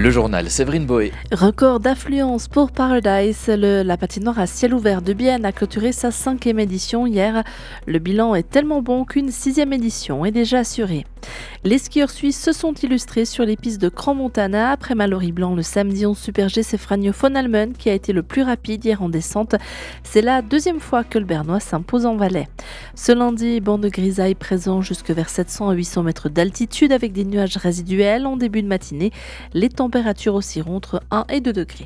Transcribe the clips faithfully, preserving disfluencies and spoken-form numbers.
Le journal Séverine Boé. Record d'affluence pour Paradise. Le- la patinoire à ciel ouvert de Bienne a clôturé sa cinquième édition hier. Le bilan est tellement bon qu'une sixième édition est déjà assurée. Les skieurs suisses se sont illustrés sur les pistes de Crans-Montana. Après Mallory Blanc le samedi, en Super G, c'est Franjo von Halmen qui a été le plus rapide hier en descente. C'est la deuxième fois que le Bernois s'impose en Valais. Ce lundi, banc de grisaille présent jusque vers sept cents à huit cents mètres d'altitude avec des nuages résiduels en début de matinée. Les températures oscilleront entre un et deux degrés.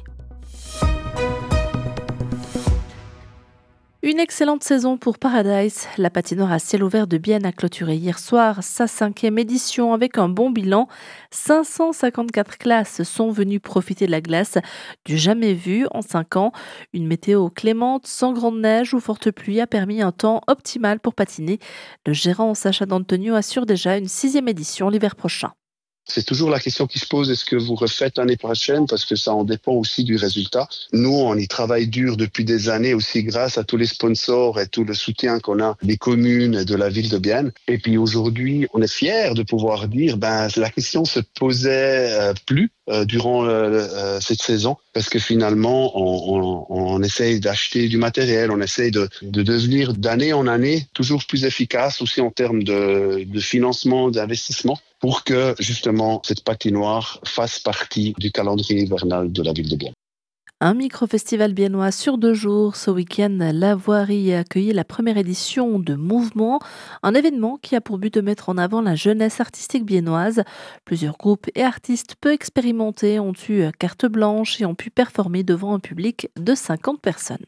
Une excellente saison pour Paradise. La patinoire à ciel ouvert de Bienne a clôturé hier soir sa cinquième édition avec un bon bilan. cinq cent cinquante-quatre classes sont venues profiter de la glace, du jamais vu en cinq ans. Une météo clémente, sans grande neige ou forte pluie, a permis un temps optimal pour patiner. Le gérant Sacha D'Antonio assure déjà une sixième édition l'hiver prochain. C'est toujours la question qui se pose, est-ce que vous refaites l'année prochaine? Parce que ça en dépend aussi du résultat. Nous, on y travaille dur depuis des années aussi grâce à tous les sponsors et tout le soutien qu'on a des communes et de la ville de Bienne. Et puis aujourd'hui, on est fiers de pouvoir dire, ben, la question se posait euh, plus euh, durant euh, cette saison parce que finalement, on, on, on essaye d'acheter du matériel, on essaye de, de devenir d'année en année toujours plus efficace aussi en termes de, de financement, d'investissement, pour que justement cette patinoire fasse partie du calendrier hivernal de la ville de Bienne. Un micro-festival biennois sur deux jours. Ce week-end, la Voirie a accueilli la première édition de Mouvement, un événement qui a pour but de mettre en avant la jeunesse artistique biennoise. Plusieurs groupes et artistes peu expérimentés ont eu carte blanche et ont pu performer devant un public de cinquante personnes.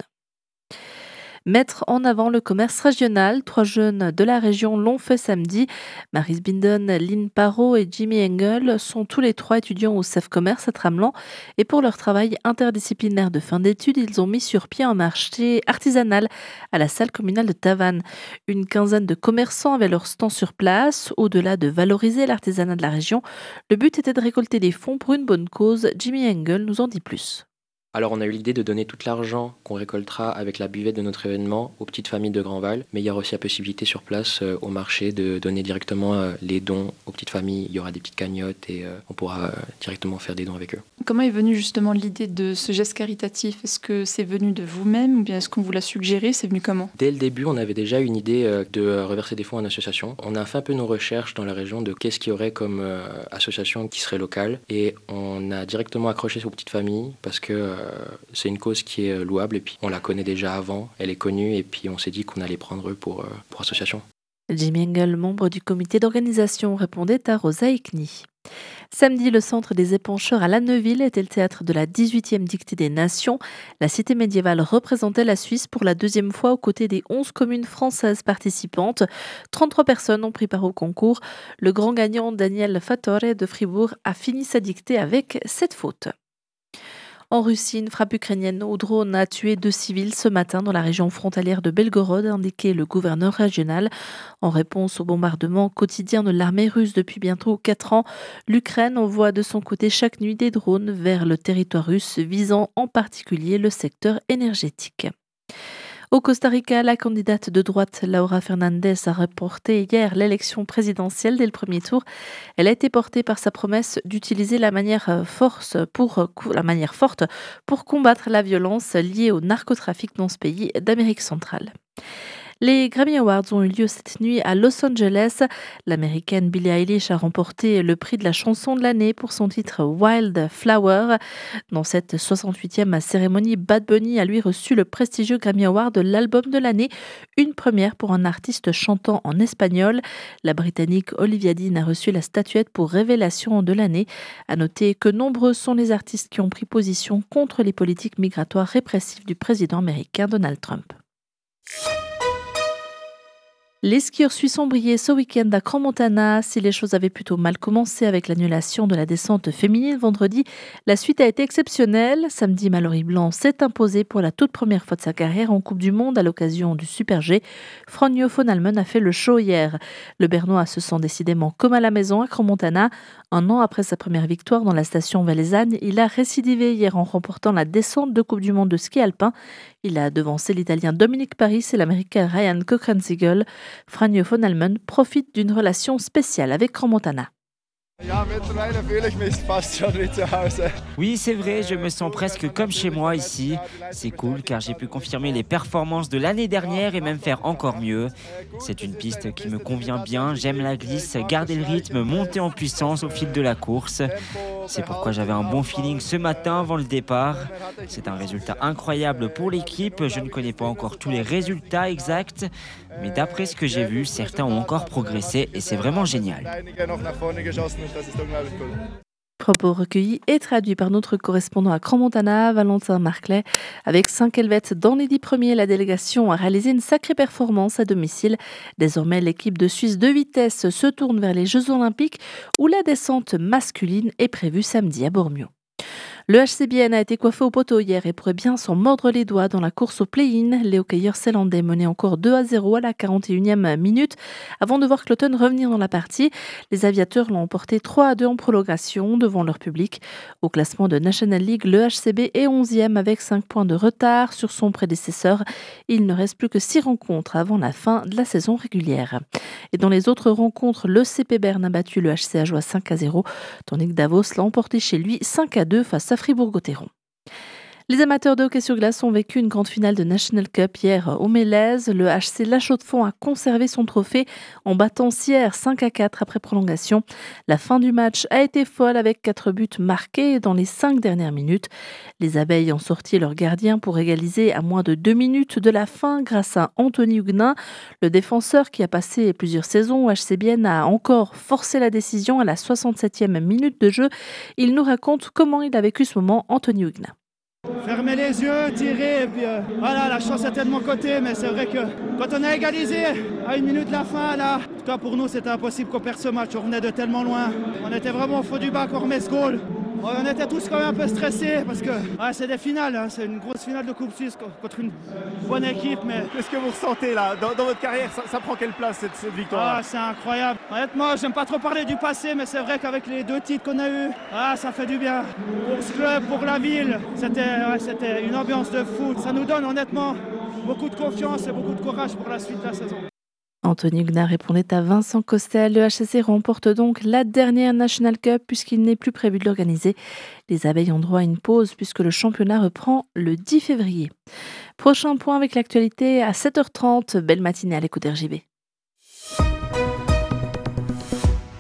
Mettre en avant le commerce régional. Trois jeunes de la région l'ont fait samedi. Maris Binden, Lynn Parot et Jimmy Engel sont tous les trois étudiants au C E F Commerce à Tramelan. Et pour leur travail interdisciplinaire de fin d'études, ils ont mis sur pied un marché artisanal à la salle communale de Tavannes. Une quinzaine de commerçants avaient leur stand sur place. Au-delà de valoriser l'artisanat de la région, le but était de récolter des fonds pour une bonne cause. Jimmy Engel nous en dit plus. Alors on a eu l'idée de donner tout l'argent qu'on récoltera avec la buvette de notre événement aux petites familles de Grandval, mais il y aura aussi la possibilité sur place euh, au marché de donner directement euh, les dons aux petites familles. Il y aura des petites cagnottes et euh, on pourra euh, directement faire des dons avec eux. Comment est venue justement l'idée de ce geste caritatif? Est-ce que c'est venu de vous-même ou bien est-ce qu'on vous l'a suggéré? C'est venu comment? Dès le début, on avait déjà une idée euh, de euh, reverser des fonds à une association. On a fait un peu nos recherches dans la région de qu'est-ce qu'il y aurait comme euh, association qui serait locale et on a directement accroché aux petites familles parce que euh, c'est une cause qui est louable et puis on la connaît déjà avant, elle est connue et puis on s'est dit qu'on allait prendre eux pour, euh, pour association. Jimmy Engel, membre du comité d'organisation, répondait à Rosa Ekni. Samedi, le centre des épancheurs à Lanneuville était le théâtre de la dix-huitième Dictée des Nations. La cité médiévale représentait la Suisse pour la deuxième fois aux côtés des onze communes françaises participantes. trente-trois personnes ont pris part au concours. Le grand gagnant, Daniel Fattore de Fribourg, a fini sa dictée avec sept fautes. En Russie, une frappe ukrainienne au drone a tué deux civils ce matin dans la région frontalière de Belgorod, a indiqué le gouverneur régional. En réponse au bombardement quotidien de l'armée russe depuis bientôt quatre ans, l'Ukraine envoie de son côté chaque nuit des drones vers le territoire russe, visant en particulier le secteur énergétique. Au Costa Rica, la candidate de droite Laura Fernandez a remporté hier l'élection présidentielle dès le premier tour. Elle a été portée par sa promesse d'utiliser la manière, force pour, la manière forte pour combattre la violence liée au narcotrafic dans ce pays d'Amérique centrale. Les Grammy Awards ont eu lieu cette nuit à Los Angeles. L'américaine Billie Eilish a remporté le prix de la chanson de l'année pour son titre Wild Flower. Dans cette soixante-huitième cérémonie, Bad Bunny a lui reçu le prestigieux Grammy Award de l'album de l'année, une première pour un artiste chantant en espagnol. La Britannique Olivia Dean a reçu la statuette pour révélation de l'année. À noter que nombreux sont les artistes qui ont pris position contre les politiques migratoires répressives du président américain Donald Trump. Les skieurs suisses ont brillé ce week-end à Crans-Montana. Si les choses avaient plutôt mal commencé avec l'annulation de la descente féminine vendredi, la suite a été exceptionnelle. Samedi, Mallory Blanc s'est imposée pour la toute première fois de sa carrière en Coupe du Monde à l'occasion du Super G. Franjo von Halmen a fait le show hier. Le Bernois se sent décidément comme à la maison à Crans-Montana. Un an après sa première victoire dans la station valaisanne, il a récidivé hier en remportant la descente de Coupe du Monde de ski alpin. Il a devancé l'Italien Dominic Paris et l'Américain Ryan Cochran-Siegel. Franjo von Halmen profite d'une relation spéciale avec Crans-Montana. Oui, c'est vrai, je me sens presque comme chez moi ici. C'est cool car j'ai pu confirmer les performances de l'année dernière et même faire encore mieux. C'est une piste qui me convient bien, j'aime la glisse, garder le rythme, monter en puissance au fil de la course. C'est pourquoi j'avais un bon feeling ce matin avant le départ. C'est un résultat incroyable pour l'équipe, je ne connais pas encore tous les résultats exacts, mais d'après ce que j'ai vu, certains ont encore progressé et c'est vraiment génial. Propos recueillis et traduits par notre correspondant à Crans-Montana, Valentin Marclet. Avec cinq Helvètes dans les dix premiers, la délégation a réalisé une sacrée performance à domicile. Désormais, l'équipe de Suisse de vitesse se tourne vers les Jeux Olympiques où la descente masculine est prévue samedi à Bormio. Le H C Bienne a été coiffé au poteau hier et pourrait bien s'en mordre les doigts dans la course au play-in. Les hockeyeurs zélandais menaient encore deux à zéro à la quarante et unième minute avant de voir Cloton revenir dans la partie. Les aviateurs l'ont emporté trois à deux en prolongation devant leur public. Au classement de National League, le H C B est onzième avec cinq points de retard sur son prédécesseur. Il ne reste plus que six rencontres avant la fin de la saison régulière. Et dans les autres rencontres, le C P Berne a battu le H C Ajoie cinq à zéro, tandis que Davos l'a emporté chez lui cinq à deux face à Fribourg-Gotteron. Les amateurs de hockey sur glace ont vécu une grande finale de National Cup hier au Mélèze. Le H C La Chaux-de-Fonds a conservé son trophée en battant Sierre cinq à quatre après prolongation. La fin du match a été folle avec quatre buts marqués dans les cinq dernières minutes. Les Abeilles ont sorti leur gardien pour égaliser à moins de deux minutes de la fin grâce à Anthony Huguenin. Le défenseur qui a passé plusieurs saisons au H C Bienne a encore forcé la décision à la soixante-septième minute de jeu. Il nous raconte comment il a vécu ce moment, Anthony Huguenin. Fermer les yeux, tirer, et puis euh, voilà, la chance était de mon côté, mais c'est vrai que quand on a égalisé à une minute de la fin, là, en tout cas pour nous, c'était impossible qu'on perde ce match, on venait de tellement loin. On était vraiment au fond du bac, on remet ce goal. On était tous quand même un peu stressés parce que ouais, c'est des finales, hein, c'est une grosse finale de Coupe Suisse contre une bonne équipe. Mais qu'est-ce que vous ressentez là dans, dans votre carrière, ça, ça prend quelle place cette, cette victoire? Ah, c'est incroyable. Honnêtement, j'aime pas trop parler du passé, mais c'est vrai qu'avec les deux titres qu'on a eu, ah, ça fait du bien. Pour ce club, pour la ville, c'était, ouais, c'était une ambiance de fou. Ça nous donne honnêtement beaucoup de confiance et beaucoup de courage pour la suite de la saison. Anthony Huguenin répondait à Vincent Costel. Le H C C remporte donc la dernière National Cup puisqu'il n'est plus prévu de l'organiser. Les Abeilles ont droit à une pause puisque le championnat reprend le dix février. Prochain point avec l'actualité à sept heures trente. Belle matinée à l'écoute R J B.